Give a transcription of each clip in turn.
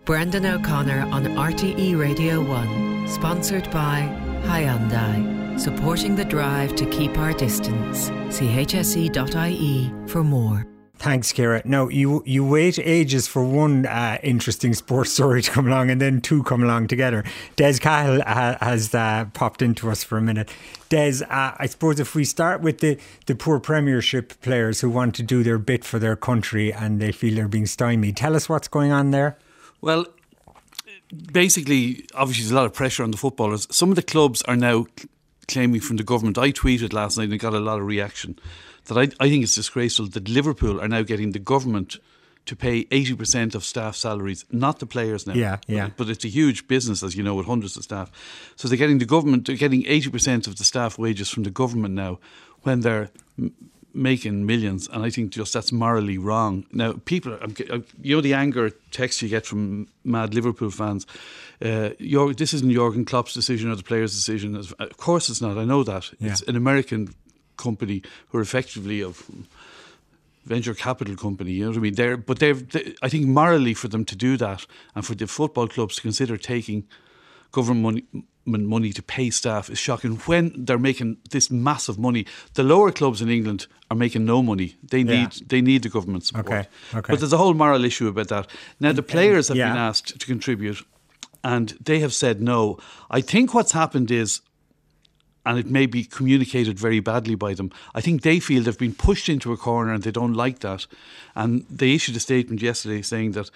Brendan O'Connor on RTE Radio 1. Sponsored by Hyundai. Supporting the drive to keep our distance. See hse.ie for more. Thanks, Ciara. Now, you wait ages for one interesting sports story to come along and then two come along together. Des Cahill has popped into us for a minute. Des, I suppose if we start with the poor Premiership players who want to do their bit for their country and they feel they're being stymied. Tell us what's going on there. Well, basically, obviously there's a lot of pressure on the footballers. Some of the clubs are now claiming from the government. I tweeted last night and got a lot of reaction that I think it's disgraceful that Liverpool are now getting the government to pay 80% of staff salaries, not the players now. Yeah. But it's a huge business, as you know, with hundreds of staff. So they're getting 80% of the staff wages from the government now when they're making millions, and I think just that's morally wrong. Now, people, the anger text you get from mad Liverpool fans. This isn't Jurgen Klopp's decision or the players' decision. Of course, it's not. I know that. Yeah. It's an American company who are effectively a venture capital company. You know what I mean? I think morally for them to do that, and for the football clubs to consider taking government money to pay staff is shocking when they're making this massive money. The lower clubs in England are making no money. They need the government support. Okay. But there's a whole moral issue about that. Now the players have been asked to contribute and they have said no. I think what's happened is, and it may be communicated very badly by them, I think they feel they've been pushed into a corner and they don't like that. And they issued a statement yesterday saying that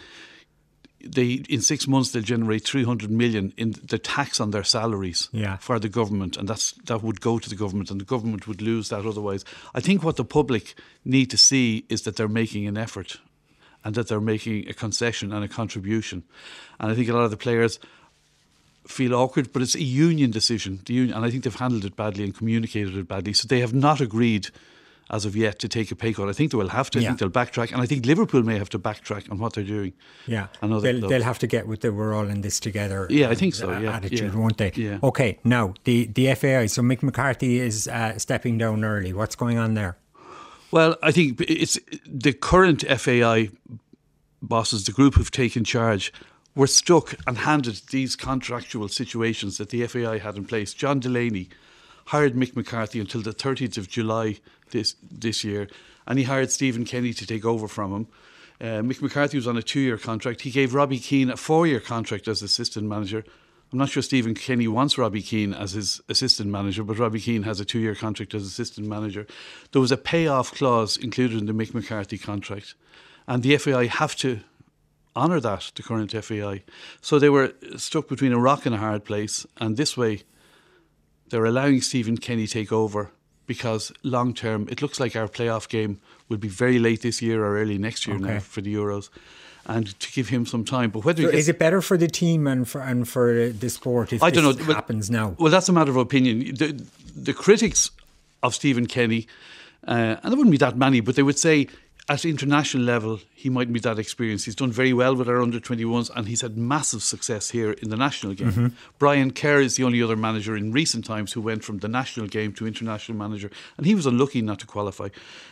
in 6 months they'll generate 300 million in the tax on their salaries for the government, and that would go to the government, and the government would lose that otherwise. I think what the public need to see is that they're making an effort and that they're making a concession and a contribution. And I think a lot of the players feel awkward, but it's a union decision. And I think they've handled it badly and communicated it badly. So they have not agreed as of yet to take a pay cut. I think they will have to. I think they'll backtrack, and I think Liverpool may have to backtrack on what they're doing. Yeah, they'll have to get with the "we're all in this together" I think so. Attitude, won't they? Yeah. Okay, now the FAI. So Mick McCarthy is stepping down early. What's going on there? Well, I think it's the current FAI bosses, the group who've taken charge, were stuck and handed these contractual situations that the FAI had in place. John Delaney hired Mick McCarthy until the 30th of July this year, and he hired Stephen Kenny to take over from him. Mick McCarthy was on a 2-year contract. He gave Robbie Keane a 4-year contract as assistant manager. I'm not sure Stephen Kenny wants Robbie Keane as his assistant manager, but Robbie Keane has a 2-year contract as assistant manager. There was a payoff clause included in the Mick McCarthy contract, and the FAI have to honour that, the current FAI. So they were stuck between a rock and a hard place, and this way they're allowing Stephen Kenny take over, because long term it looks like our playoff game will be very late this year or early next year now for the Euros, and to give him some time. But whether is it better for the team and for the sport if this happens now? Well, that's a matter of opinion. The critics of Stephen Kenny, and there wouldn't be that many, but they would say at international level he mightn't be that experienced. He's done very well with our under-21s and he's had massive success here in the national game. Mm-hmm. Brian Kerr is the only other manager in recent times who went from the national game to international manager, and he was unlucky not to qualify.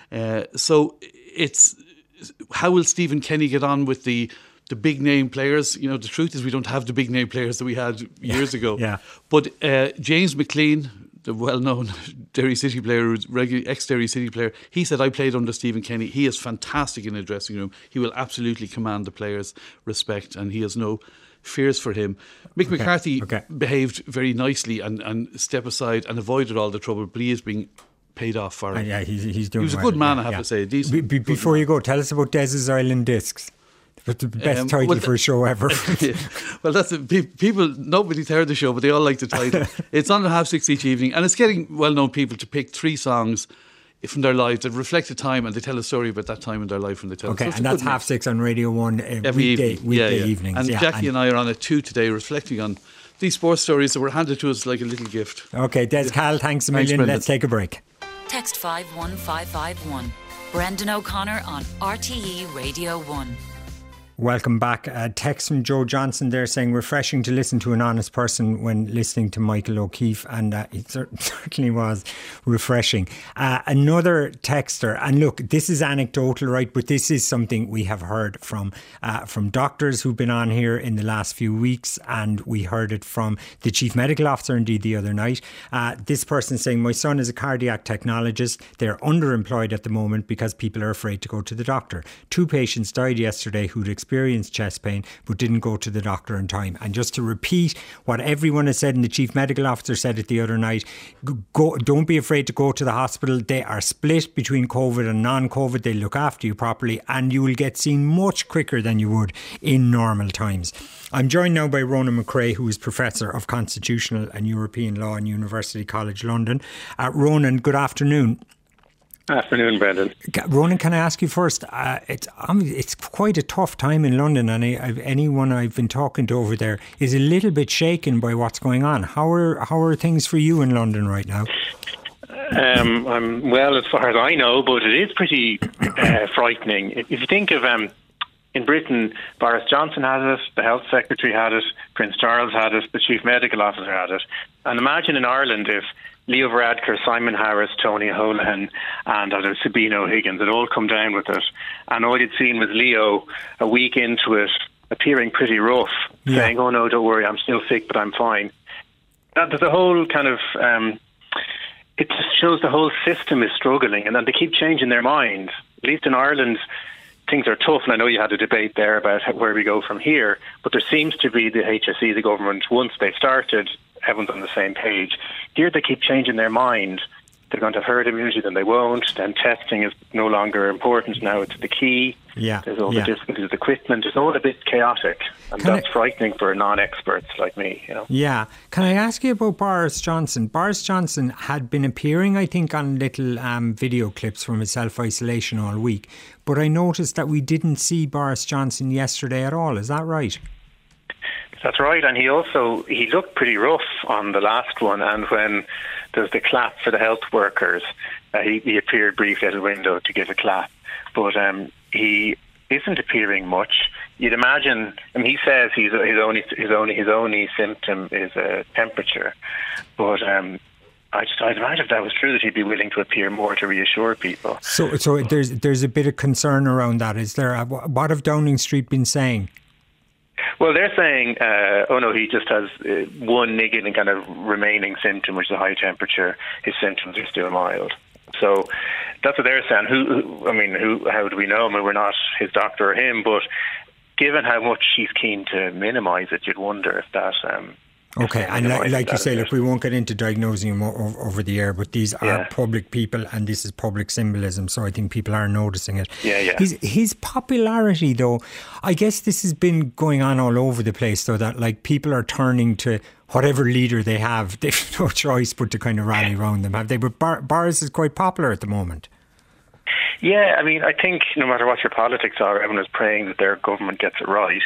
So it's how will Stephen Kenny get on with the big name players? You know, the truth is we don't have the big name players that we had years ago. Yeah. But James McLean, the well-known Derry City player, ex-Derry City player, he said, I played under Stephen Kenny. He is fantastic in the dressing room. He will absolutely command the players' respect, and he has no fears for him. Mick McCarthy behaved very nicely and stepped aside and avoided all the trouble, but he is being paid off for it. Yeah, he's doing. He was a good man, I have to say. Before you go, tell us about Des's Island Discs. It's the best title for a show ever. Well, that's people. Nobody's heard the show, but they all like the title. It's on at 6:30 each evening, and it's getting well-known people to pick 3 songs from their lives that reflect a time, and they tell a story about that time in their life, and they tell. Okay, and that's 6:30 on Radio 1 every weekday evenings. And Jackie and I are on at 2 today, reflecting on these sports stories that were handed to us like a little gift. Okay, Des Cahill, thanks a million. Let's take a break. Text 51551. Brendan O'Connor on RTE Radio 1. Welcome back. Text from Joe Johnson there saying, refreshing to listen to an honest person when listening to Michael O'Keefe, and it certainly was refreshing. Another texter, and look, this is anecdotal, right, but this is something we have heard from doctors who've been on here in the last few weeks, and we heard it from the Chief Medical Officer indeed the other night. This person saying, my son is a cardiac technologist. They're underemployed at the moment because people are afraid to go to the doctor. 2 patients died yesterday who'd experienced chest pain but didn't go to the doctor in time. And just to repeat what everyone has said, and the Chief Medical Officer said it the other night, don't be afraid to go to the hospital. They are split between COVID and non-COVID. They look after you properly, and you will get seen much quicker than you would in normal times. I'm joined now by Ronan McRae, who is Professor of Constitutional and European Law in University College London. Ronan, good afternoon. Afternoon, Brendan. Ronan, can I ask you first? It's quite a tough time in London, and anyone I've been talking to over there is a little bit shaken by what's going on. How are things for you in London right now? I'm well, as far as I know, but it is pretty frightening. If you think of in Britain, Boris Johnson had it, the Health Secretary had it, Prince Charles had it, the Chief Medical Officer had it, and imagine in Ireland if Leo Varadkar, Simon Harris, Tony Holohan and Sabine O'Higgins had all come down with it. And all you'd seen was Leo, a week into it, appearing pretty rough, saying, oh no, don't worry, I'm still sick, but I'm fine. There's a whole kind of, it just shows the whole system is struggling, and then they keep changing their mind. At least in Ireland, things are tough, and I know you had a debate there about where we go from here, but there seems to be the HSE, the government, once they started, everyone's on the same page. Here they keep changing their mind. They're going to have herd immunity, then they won't. Then testing is no longer important. Now it's the key. There's all the difficulties with equipment. It's all a bit chaotic, and that's frightening for non-experts like me. Yeah. Can I ask you about Boris Johnson? Boris Johnson had been appearing, I think, on little video clips from his self-isolation all week, but I noticed that we didn't see Boris Johnson yesterday at all. Is that right? That's right, and he looked pretty rough on the last one, and when there's the clap for the health workers, he appeared briefly at a window to give a clap, but he isn't appearing much. You'd imagine, he says his only symptom is a temperature, but I'd imagine if that was true, that he'd be willing to appear more to reassure people. So there's a bit of concern around that. Is there? What have Downing Street been saying? Well, they're saying, oh no, he just has one niggling kind of remaining symptom, which is a high temperature. His symptoms are still mild. So that's what they're saying. How do we know? We're not his doctor or him, but given how much he's keen to minimise it, you'd wonder if that... Okay, and like you say, look, we won't get into diagnosing him over the air, but these are public people and this is public symbolism, so I think people are noticing it. His popularity, though, I guess this has been going on all over the place, though, that like people are turning to whatever leader they have. They've no choice but to kind of rally around them, have they? But Boris is quite popular at the moment. Yeah, I think no matter what your politics are, everyone is praying that their government gets it right.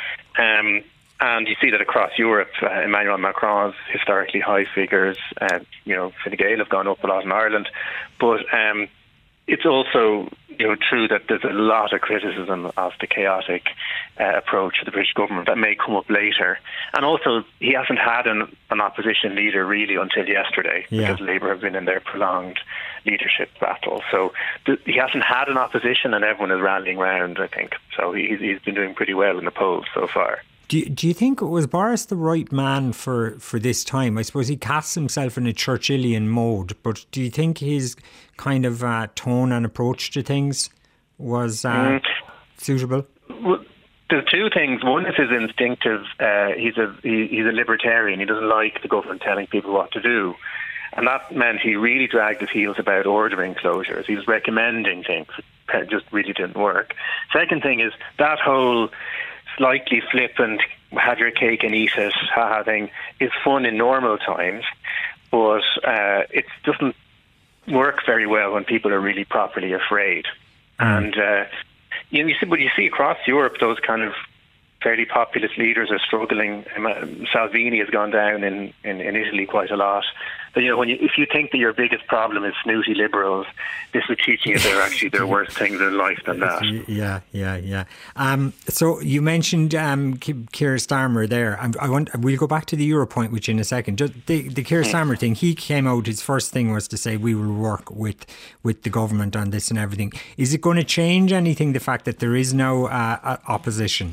And you see that across Europe. Emmanuel Macron's historically high figures, Fine Gael have gone up a lot in Ireland. But it's also true that there's a lot of criticism of the chaotic approach of the British government that may come up later. And also, he hasn't had an opposition leader really until yesterday, because Labour have been in their prolonged leadership battle. So he hasn't had an opposition, and everyone is rallying round, I think. So he's been doing pretty well in the polls so far. Do you think, was Boris the right man for this time? I suppose he casts himself in a Churchillian mode, but do you think his kind of tone and approach to things was suitable? Well, there's two things. One is his instinctive. He's a libertarian. He doesn't like the government telling people what to do. And that meant he really dragged his heels about ordering closures. He was recommending things. It just really didn't work. Second thing is that whole slightly flippant, have your cake and eat it thing is fun in normal times, but it doesn't work very well when people are really properly afraid. And you see across Europe those kind of fairly populist leaders are struggling. Salvini has gone down in Italy quite a lot. But, if you think that your biggest problem is snooty liberals, this would teach you that there are worse things in life than that. Yeah. So you mentioned Keir Starmer there. We'll go back to the Europoint, which in a second. Just the Keir Starmer thing, he came out, his first thing was to say we will work with the government on this and everything. Is it going to change anything, the fact that there is no opposition?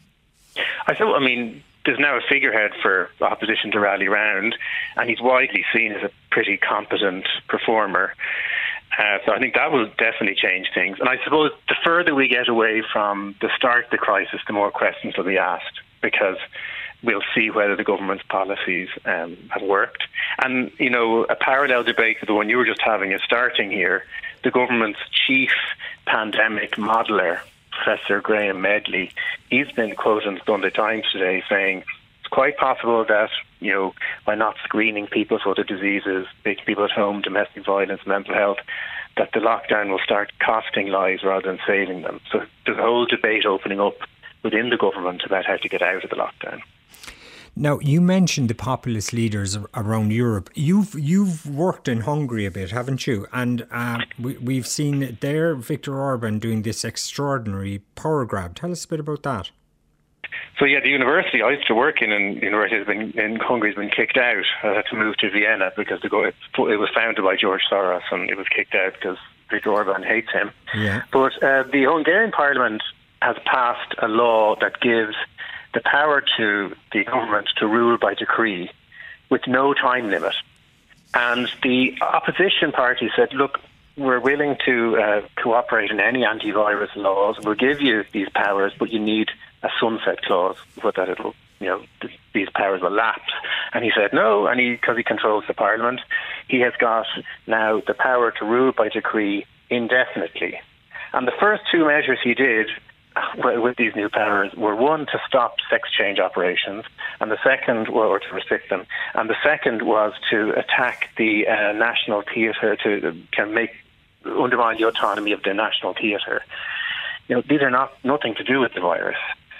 There's now a figurehead for opposition to rally round, and he's widely seen as a pretty competent performer. So I think that will definitely change things. And I suppose the further we get away from the start of the crisis, the more questions will be asked, because we'll see whether the government's policies have worked. And, a parallel debate to the one you were just having is starting here. The government's chief pandemic modeller, Professor Graham Medley, he's been quoted in the Sunday Times today saying it's quite possible that, by not screening people for the diseases, making people at home, domestic violence, mental health, that the lockdown will start costing lives rather than saving them. So there's a whole debate opening up within the government about how to get out of the lockdown. Now, you mentioned the populist leaders around Europe. You've worked in Hungary a bit, haven't you? And we've seen there Viktor Orban doing this extraordinary power grab. Tell us a bit about that. So, the university I used to work in university in Hungary has been kicked out. I had to move to Vienna because it was founded by George Soros, and it was kicked out because Viktor Orban hates him. Yeah. But the Hungarian parliament has passed a law that gives the power to the government to rule by decree with no time limit. And the opposition party said, look, we're willing to cooperate in any antivirus laws. We'll give you these powers, but you need a sunset clause, but that it'll, these powers will lapse. And he said no, and because he controls the parliament, he has got now the power to rule by decree indefinitely. And the first two measures he did with these new powers were, one, to stop sex change operations, and the second, or to restrict them, and the second was to attack the national theatre, to undermine the autonomy of the national theatre. These are nothing to do with the virus.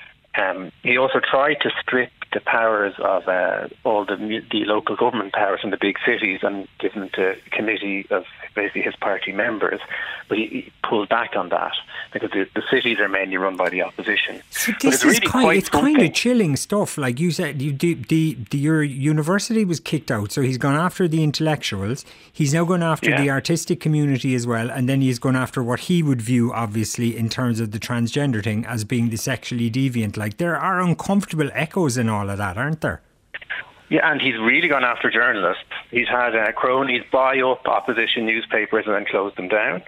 He also tried to strip the powers of all the local government powers in the big cities and give them to a committee of basically his party members, but he pulled back on that because the cities are mainly run by the opposition. So this is really kind of chilling stuff. Like you said, your university was kicked out, so he's gone after the intellectuals. He's now gone after the artistic community as well, and then he's gone after what he would view, obviously, in terms of the transgender thing as being the sexually deviant. Like, there are uncomfortable echoes in all of that, aren't there? Yeah, and he's really gone after journalists. He's had cronies buy up opposition newspapers and then close them down.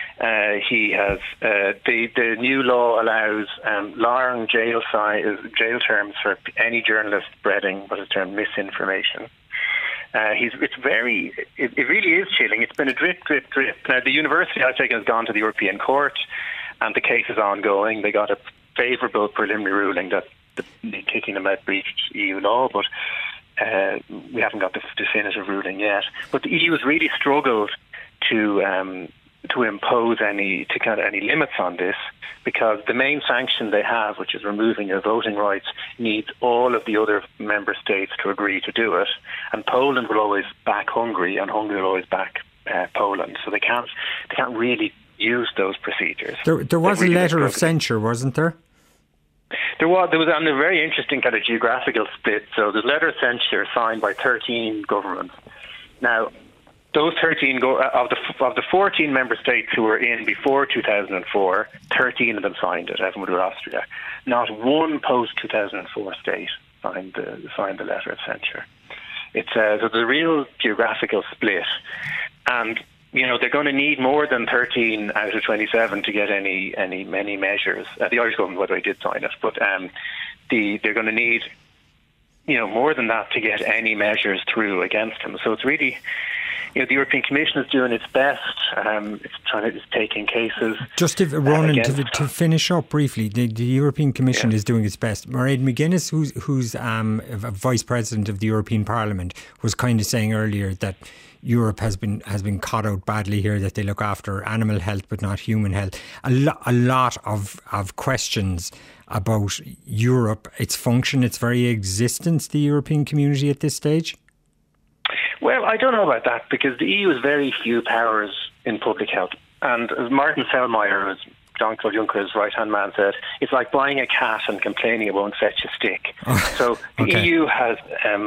He has the new law allows long jail terms for any journalist spreading what is termed misinformation. It really is chilling. It's been a drip. Now, the university I've taken has gone to the European Court, and the case is ongoing. They got a favourable preliminary ruling that the kicking them out breached EU law, but we haven't got the definitive ruling yet. But the EU has really struggled to impose any limits on this, because the main sanction they have, which is removing your voting rights, needs all of the other member states to agree to do it. And Poland will always back Hungary, and Hungary will always back Poland. So they can't really use those procedures. There was a letter of censure, wasn't there? There was on a very interesting kind of geographical split. So there's a letter of censure signed by 13 governments. Now, those 13 of the 14 member states who were in before 2004, 13 of them signed it, everyone with Austria. Not one post-2004 state signed the letter of censure. So there's a real geographical split, and they're going to need more than 13 out of 27 to get many measures. The Irish government, by the way, did sign it, but they're going to need more than that to get any measures through against them. So it's really the European Commission is doing its best. It's taking cases. Just to finish up briefly, the European Commission is doing its best. Mairead McGuinness, who's Vice President of the European Parliament, was kind of saying earlier that Europe has been caught out badly here, that they look after animal health but not human health. A lot of questions about Europe, its function, its very existence, the European community at this stage? Well, I don't know about that, because the EU has very few powers in public health. And as Martin Selmayr, as Jean-Claude Juncker's right-hand man, said, it's like buying a cat and complaining it won't fetch a stick. So the EU has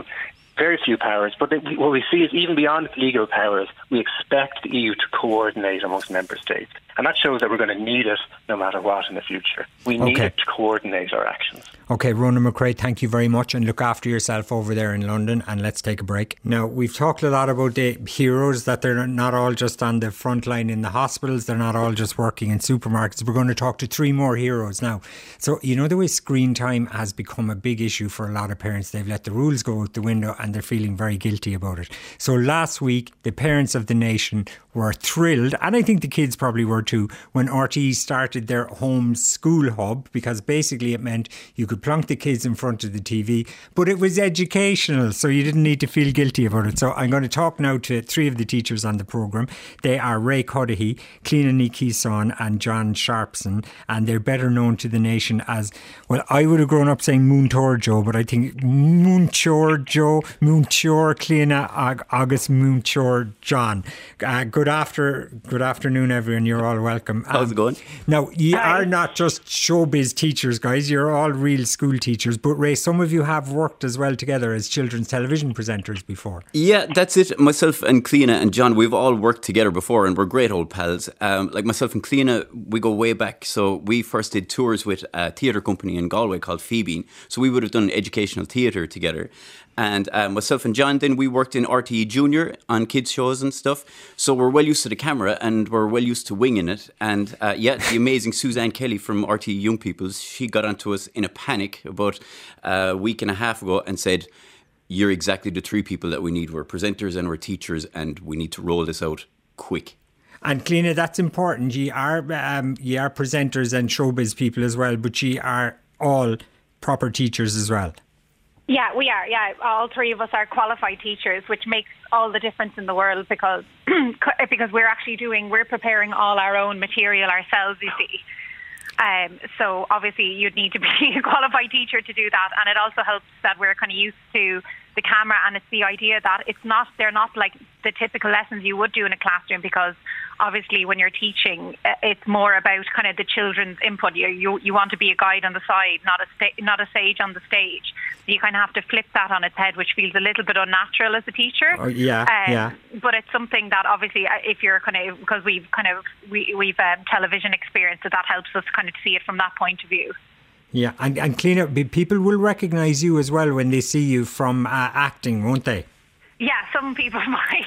very few powers, but what we see is even beyond its legal powers, we expect the EU to coordinate amongst member states. And that shows that we're going to need it no matter what in the future. We need it to coordinate our actions. OK, Ronan McRae, thank you very much, and look after yourself over there in London, and let's take a break. Now, we've talked a lot about the heroes, that they're not all just on the front line in the hospitals, they're not all just working in supermarkets. We're going to talk to three more heroes now. So, the way screen time has become a big issue for a lot of parents. They've let the rules go out the window and they're feeling very guilty about it. So last week, the parents of the nation were thrilled, and I think the kids probably were too, when RTE started their home school hub, because basically it meant you could plonk the kids in front of the TV, but it was educational, so you didn't need to feel guilty about it. So I'm going to talk now to three of the teachers on the programme. They are Ray Cudahy, Cliona Ní Chiasáin and John Sharpson, and they're better known to the nation as, well, I would have grown up saying Múinteoir Joe, but I think Múinteoir Joe, Múinteoir Cliona, August Múinteoir John. Good afternoon, everyone. You're all welcome. How's it going? Now, you are not just showbiz teachers, guys. You're all real school teachers. But Ray, some of you have worked as well together as children's television presenters before. Yeah, that's it. Myself and Cliona and John, we've all worked together before, and we're great old pals. Like myself and Cliona, we go way back. So we first did tours with a theatre company in Galway called Phoebe. So we would have done educational theatre together. And myself and John, then we worked in RTE Junior on kids shows and stuff. So we're well used to the camera and we're well used to winging it. And the amazing Suzanne Kelly from RTE Young People's, she got onto us in a panic about a week and a half ago and said, you're exactly the three people that we need. We're presenters and we're teachers, and we need to roll this out quick. And Cliona, that's important. You are presenters and showbiz people as well, but you are all proper teachers as well. Yeah, we are. Yeah, all three of us are qualified teachers, which makes all the difference in the world because we're preparing all our own material ourselves, you see. So obviously you'd need to be a qualified teacher to do that, and it also helps that we're kind of used to the camera, and it's the idea that they're not like the typical lessons you would do in a classroom, because obviously when you're teaching, it's more about kind of the children's input. You want to be a guide on the side, not a sage on the stage. So you kind of have to flip that on its head, which feels a little bit unnatural as a teacher. But it's something that obviously, if you're kind of, because we've television experience, so that helps us kind of see it from that point of view. Yeah, and Cliona, people will recognise you as well when they see you from acting, won't they? Yeah, some people might.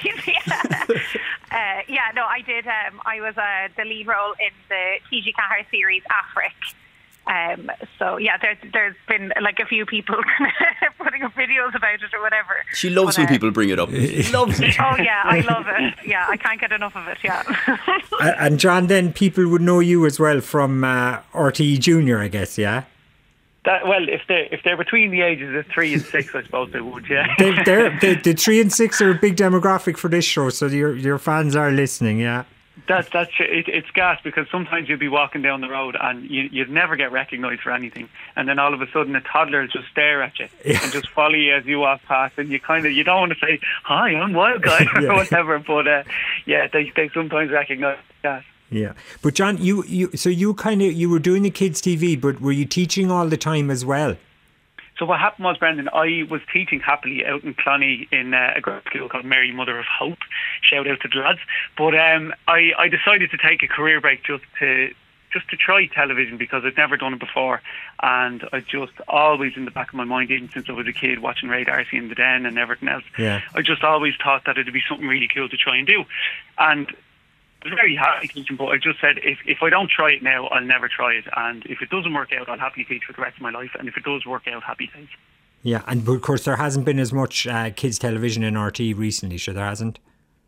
I did. I was the lead role in the TG Cahir series Afric. There's been like a few people putting up videos about it or whatever. She loves when people bring it up. She loves it. Oh yeah, I love it. Yeah, I can't get enough of it. Yeah. And John, then people would know you as well from RTE Junior, I guess. Yeah. If they're between the ages of 3 and 6, I suppose they would, yeah. The 3 and 6 are a big demographic for this show, so your fans are listening, yeah. That's it's gas, because sometimes you'll be walking down the road and you'd never get recognised for anything, and then all of a sudden a toddler will just stare at you and just follow you as you walk past, and you don't want to say, hi, I'm Wild Guy or whatever, but they sometimes recognise gas. Yeah, but John, you were doing the kids' TV, but were you teaching all the time as well? So what happened was, Brendan, I was teaching happily out in Cloney in a grade school called Mary Mother of Hope. Shout out to the lads. But I decided to take a career break just to try television, because I'd never done it before, and I just always, in the back of my mind, even since I was a kid watching Ray D'Arcy in The Den and everything else, I just always thought that it'd be something really cool to try and do. And I was very happy teaching, but I just said, if I don't try it now, I'll never try it. And if it doesn't work out, I'll happily teach for the rest of my life. And if it does work out, happy days. Yeah, but of course there hasn't been as much kids television in RT recently, sure there hasn't?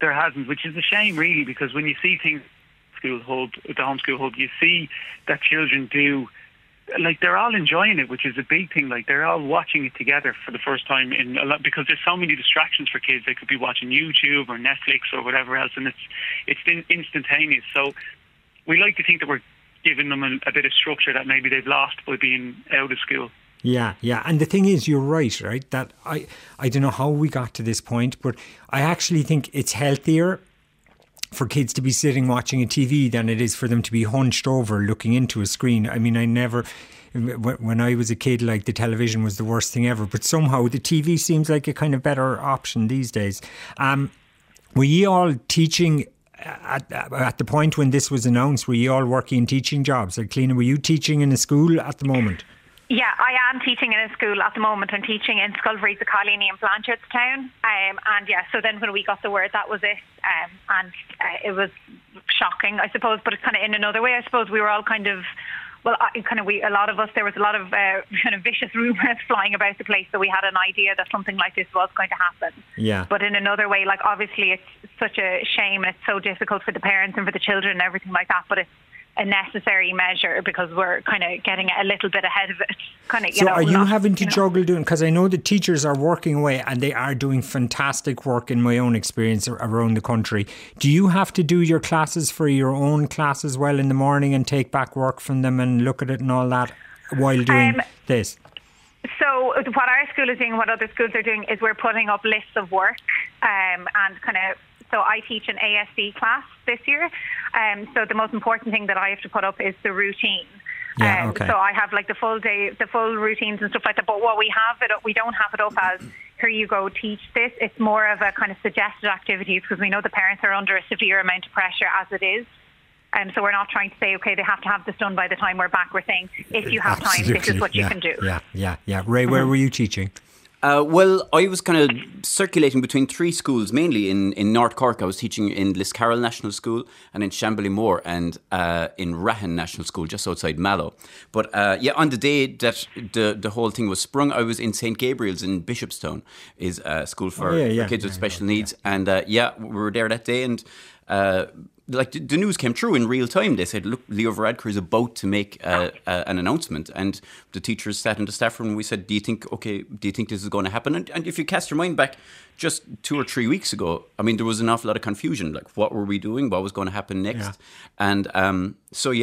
there hasn't, which is a shame really, because when you see things the homeschool hub, you see that children do, like, they're all enjoying it, which is a big thing. Like, they're all watching it together for the first time in a lot, because there's so many distractions for kids. They could be watching YouTube or Netflix or whatever else, and it's instantaneous. So we like to think that we're giving them a bit of structure that maybe they've lost by being out of school. Yeah. And the thing is, you're right? That I don't know how we got to this point, but I actually think it's healthier for kids to be sitting watching a TV than it is for them to be hunched over looking into a screen. I mean, when I was a kid, like, the television was the worst thing ever, but somehow the TV seems like a kind of better option these days. Were you all teaching at the point when this was announced? Were you all working in teaching jobs? Like, Cliona, were you teaching in a school at the moment? Yeah, I am teaching in a school at the moment. I'm teaching in Scullery, the Colony in Blanchardstown. And yeah, so then when we got the word, that was it. And it was shocking, I suppose, but it's kind of in another way. I suppose we were all kind of, a lot of us, there was a lot of kind of vicious rumours flying about the place, so we had an idea that something like this was going to happen. Yeah. But in another way, like, obviously it's such a shame and it's so difficult for the parents and for the children and everything like that, but it's a necessary measure because we're kind of getting a little bit ahead of it. So are you having to juggle doing, because I know the teachers are working away and they are doing fantastic work in my own experience around the country. Do you have to do your classes for your own class as well in the morning and take back work from them and look at it and all that while doing this? So what our school is doing, what other schools are doing, is we're putting up lists of work and kind of. So I teach an ASD class this year. So the most important thing that I have to put up is the routine. Yeah, okay. So I have like the full day, the full routines and stuff like that. But what we don't have it up as, here you go, teach this. It's more of a kind of suggested activities, because we know the parents are under a severe amount of pressure as it is. So we're not trying to say, okay, they have to have this done by the time we're back. We're saying, if you have time, this is what you can do. Yeah. Ray, where were you teaching? Well, I was kind of circulating between three schools, mainly in North Cork. I was teaching in Liscarroll National School and in Shambley and in Rahan National School, just outside Mallow. But on the day that the whole thing was sprung, I was in St. Gabriel's in Bishopstown, is a school for kids with special needs. And we were there that day, and like the news came through in real time. They said, look, Leo Varadkar is about to make an announcement. And the teachers sat in the staff room and we said, do you think this is going to happen? And if you cast your mind back just 2 or 3 weeks ago, I mean, there was an awful lot of confusion. Like, what were we doing? What was going to happen next? Yeah. And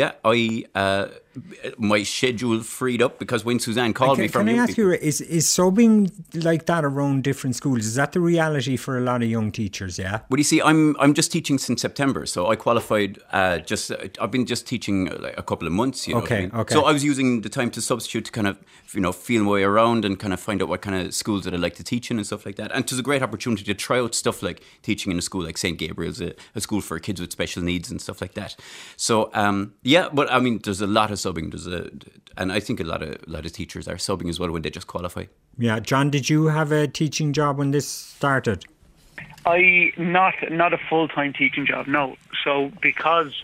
my schedule freed up because when Suzanne called me from... Can I ask you, is subbing like that around different schools? Is that the reality for a lot of young teachers, yeah? Well, you see, I'm just teaching since September. So I qualified I've been just teaching like a couple of months, you know. Okay. So I was using the time to substitute to kind of, feel my way around and kind of find out what kind of schools that I like to teach in and stuff like that. And it was a great opportunity to try out stuff like teaching in a school like St. Gabriel's, a school for kids with special needs and stuff like that. So, but I mean, there's a lot of subbing. And I think a lot of teachers are subbing as well when they just qualify. Yeah. John, did you have a teaching job when this started? Not a full-time teaching job, no. So because,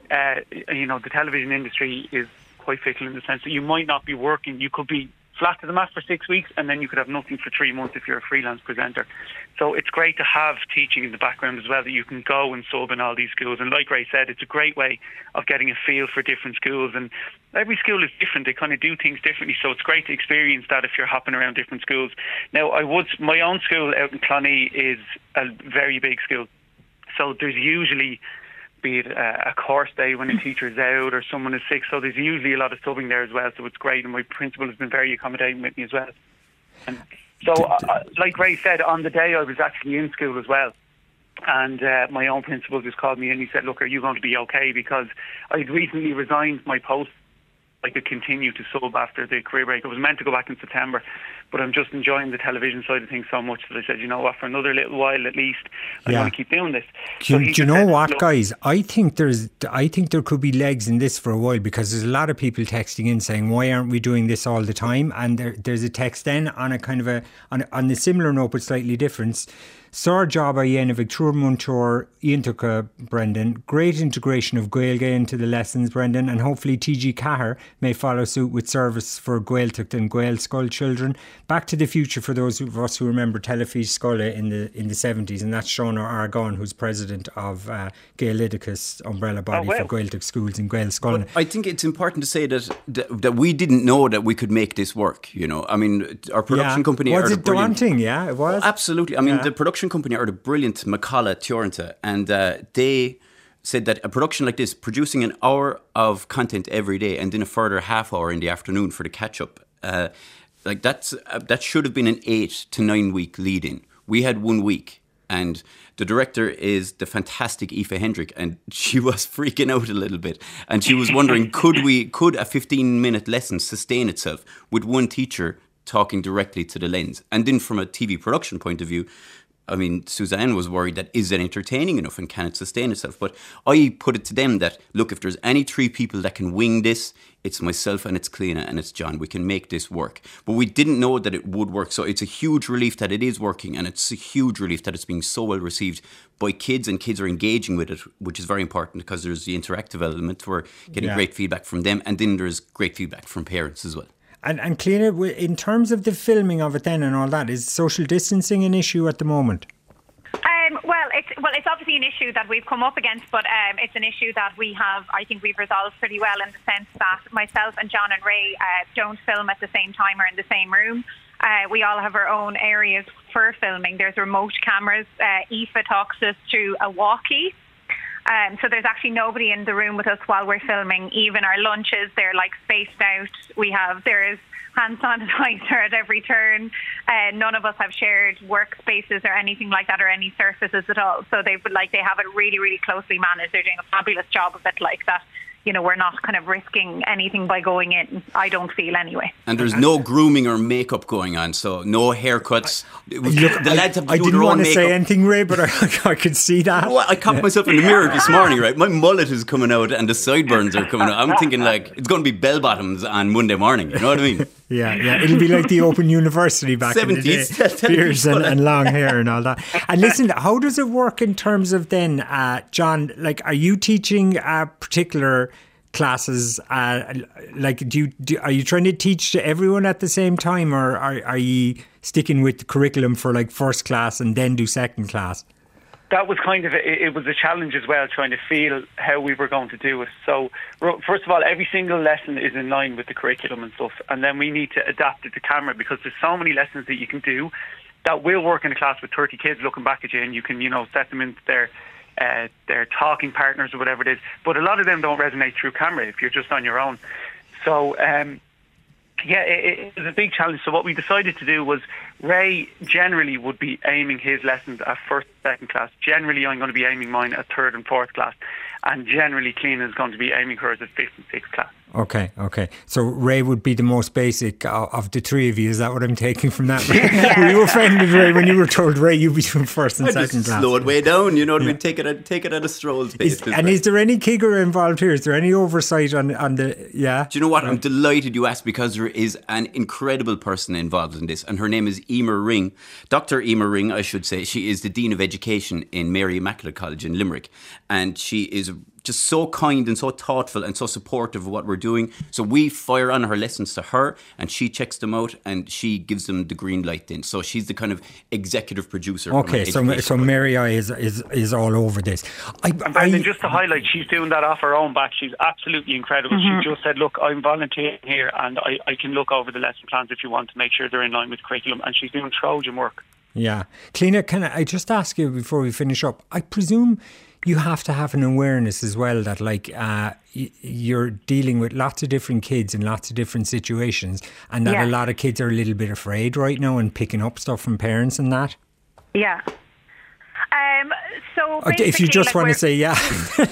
the television industry is quite fickle in the sense that you might not be working. You could be flat to the mat for 6 weeks and then you could have nothing for 3 months if you're a freelance presenter. So it's great to have teaching in the background as well, that you can go and sub in all these schools. And like Ray said, it's a great way of getting a feel for different schools. And every school is different. They kind of do things differently. So it's great to experience that if you're hopping around different schools. Now, my own school out in Cloney is a very big school. So there's usually, be it a course day when a teacher's out or someone is sick, so there's usually a lot of subbing there as well, so it's great, and my principal has been very accommodating with me as well. And so, like Ray said, on the day I was actually in school as well, and my own principal just called me and he said, look, are you going to be okay? Because I'd recently resigned my post. I could continue to sub after the career break. I was meant to go back in September, but I'm just enjoying the television side of things so much that I said, you know what, for another little while at least, I want to keep doing this. Do you know what, guys? I think there could be legs in this for a while, because there's a lot of people texting in saying, why aren't we doing this all the time? And there's a text then on a kind of on a similar note but slightly different. Sir job Ian Victor Muntor Iantuka, Brendan. Great integration of Gaeilge into the lessons, Brendan, and hopefully TG Cahir may follow suit with service for Gaeltacht and Gael Scoil children. Back to the Future, for those of us who remember Telefís Scoile in the 70s, and that's Sean Argonne, who's president of Gaelidicus, umbrella body for Gaeltacht schools in Gael Scoil. I think it's important to say that we didn't know that we could make this work. You know, I mean, our production company was it daunting? Yeah, it was. Oh, absolutely. I mean, the production company are the brilliant Macalla Tiornta, and they said that a production like this, producing an hour of content every day and then a further half hour in the afternoon for the catch up, that should have been an 8 to 9 week lead in. We had 1 week, and the director is the fantastic Aoife Hendrick, and she was freaking out a little bit, and she was wondering could a 15-minute lesson sustain itself with one teacher talking directly to the lens? And then from a TV production point of view, I mean, Suzanne was worried that is it entertaining enough and can it sustain itself? But I put it to them that, look, if there's any 3 people that can wing this, it's myself and it's Cliona and it's John. We can make this work. But we didn't know that it would work. So it's a huge relief that it is working, and it's a huge relief that it's being so well received by kids, and kids are engaging with it, which is very important because there's the interactive element. We're getting great feedback from them, and then there's great feedback from parents as well. And Cliona, in terms of the filming of it then and all that, is social distancing an issue at the moment? It's obviously an issue that we've come up against, but it's an issue that I think we've resolved pretty well, in the sense that myself and John and Ray don't film at the same time or in the same room. We all have our own areas for filming. There's remote cameras. Aoife talks us through a walkie. So there's actually nobody in the room with us while we're filming. Even our lunches, they're like spaced out. There is hand sanitizer at every turn. None of us have shared workspaces or anything like that, or any surfaces at all. So they have it really, really closely managed. They're doing a fabulous job of it like that. You know, we're not kind of risking anything by going in, I don't feel, anyway. And there's no grooming or makeup going on, so no haircuts. The lads have to do their own makeup. I didn't want to say anything, Ray, but I could see that. Well, I caught myself in the mirror this morning, right? My mullet is coming out and the sideburns are coming out. I'm thinking it's going to be bell bottoms on Monday morning, you know what I mean? Yeah. It'll be like the Open University back in the day. Beards and long hair and all that. And listen, how does it work in terms of then, John, like, are you teaching particular classes? Are you trying to teach to everyone at the same time, or are you sticking with the curriculum for like first class and then do second class? That was kind of it was a challenge as well, trying to feel how we were going to do it. So first of all, every single lesson is in line with the curriculum and stuff, and then we need to adapt it to camera, because there's so many lessons that you can do that will work in a class with 30 kids looking back at you, and you can set them into their talking partners or whatever it is. But a lot of them don't resonate through camera if you're just on your own. So it was a big challenge. So what we decided to do was, Ray generally would be aiming his lessons at first, second class. Generally, I'm going to be aiming mine at third and fourth class. And generally, Cliona is going to be aiming hers at fifth and sixth class. Okay. So Ray would be the most basic of the 3 of you. Is that what I'm taking from that? Were you offended, Ray, when you were told, Ray, you'd be doing first and second class? Slow it way down, you know what I mean? Take it at a stroll's pace. Is there any Kicker involved here? Is there any oversight on the... Yeah? Do you know what? I'm delighted you asked, because there is an incredible person involved in this, and her name is Emer Ring. Dr. Emer Ring, I should say. She is the Dean of Education in Mary Immaculate College in Limerick, and she is just so kind and so thoughtful and so supportive of what we're doing. So we fire on her lessons to her, and she checks them out, and she gives them the green light then. So she's the kind of executive producer. Okay, so Mary I is all over this. And just to highlight, she's doing that off her own back. She's absolutely incredible. Mm-hmm. She just said, look, I'm volunteering here, and I can look over the lesson plans if you want to make sure they're in line with curriculum, and she's doing Trojan work. Yeah. Cliona, can I just ask you before we finish up, I presume you have to have an awareness as well that you're dealing with lots of different kids in lots of different situations, and that a lot of kids are a little bit afraid right now and picking up stuff from parents and that. Yeah. So if you just want to say but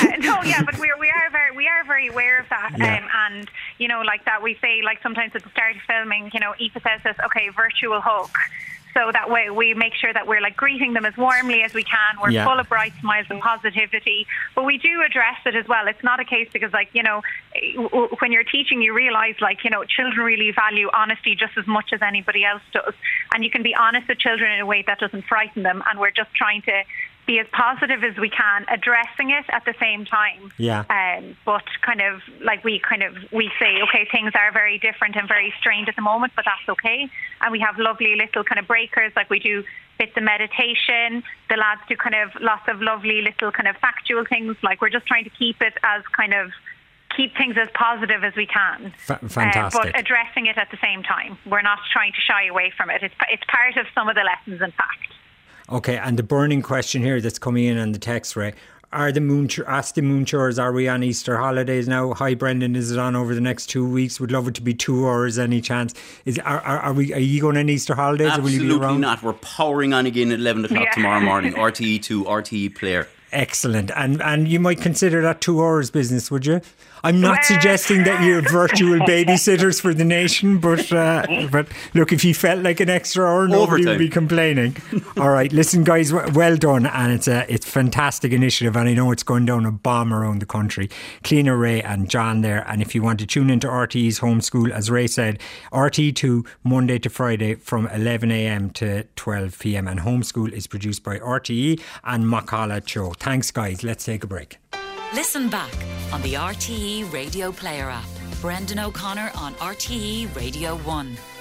we are very aware of that, and like that we say, like sometimes at the start of filming, Aoife says this, okay, virtual hug. So that way we make sure that we're like greeting them as warmly as we can. We're full of bright smiles and positivity. But we do address it as well. It's not a case because when you're teaching, you realise children really value honesty just as much as anybody else does. And you can be honest with children in a way that doesn't frighten them. And we're just trying to be as positive as we can, addressing it at the same time. Yeah. But we say, okay, things are very different and very strained at the moment, but that's okay. And we have lovely little kind of breakers, like we do bits of meditation. The lads do kind of lots of lovely little kind of factual things. Like we're just trying to keep it as keep things as positive as we can. Fantastic. But addressing it at the same time. We're not trying to shy away from it. It's part of some of the lessons, in fact. Okay, and the burning question here that's coming in on the text, Ray. Ask the Moonchores, are we on Easter holidays now? Hi, Brendan, is it on over the next 2 weeks? Would love it to be 2 hours, any chance? Are you going on Easter holidays? Absolutely, or will you be around? Not. We're powering on again at 11 o'clock tomorrow morning. RTE2, RTE Player. Excellent. And you might consider that 2 hours business, would you? I'm not suggesting that you're virtual babysitters for the nation, but look, if you felt like an extra hour, nobody would be complaining. All right, listen, guys, well done, and it's a fantastic initiative, and I know it's going down a bomb around the country. Cliona, Ray and John there, and if you want to tune into RTE's Homeschool, as Ray said, RTE2 Monday to Friday from 11 a.m. to 12 p.m. and Homeschool is produced by RTE and Macala Cho. Thanks, guys. Let's take a break. Listen back on the RTE Radio Player app. Brendan O'Connor on RTE Radio 1.